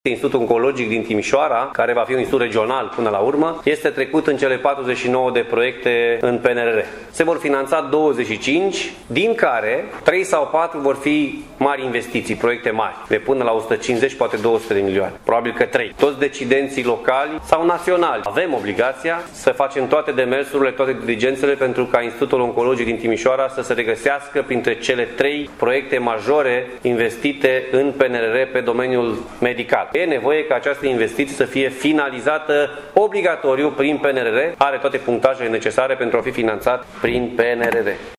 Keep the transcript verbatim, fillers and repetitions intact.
Institutul Oncologic din Timișoara, care va fi un institut regional până la urmă, este trecut în cele patruzeci și nouă de proiecte în P N R R. Se vor finanța douăzeci și cinci, din care trei sau patru vor fi mari investiții, proiecte mari, de până la o sută cincizeci, poate două sute de milioane. Probabil că trei. Toți decidenții locali sau naționali avem obligația să facem toate demersurile, toate diligențele pentru ca Institutul Oncologic din Timișoara să se regăsească printre cele trei proiecte majore investite în P N R R pe domeniul medical. E nevoie ca această investiție să fie finalizată obligatoriu prin P N R R, are toate punctajele necesare pentru a fi finanțat prin P N R R.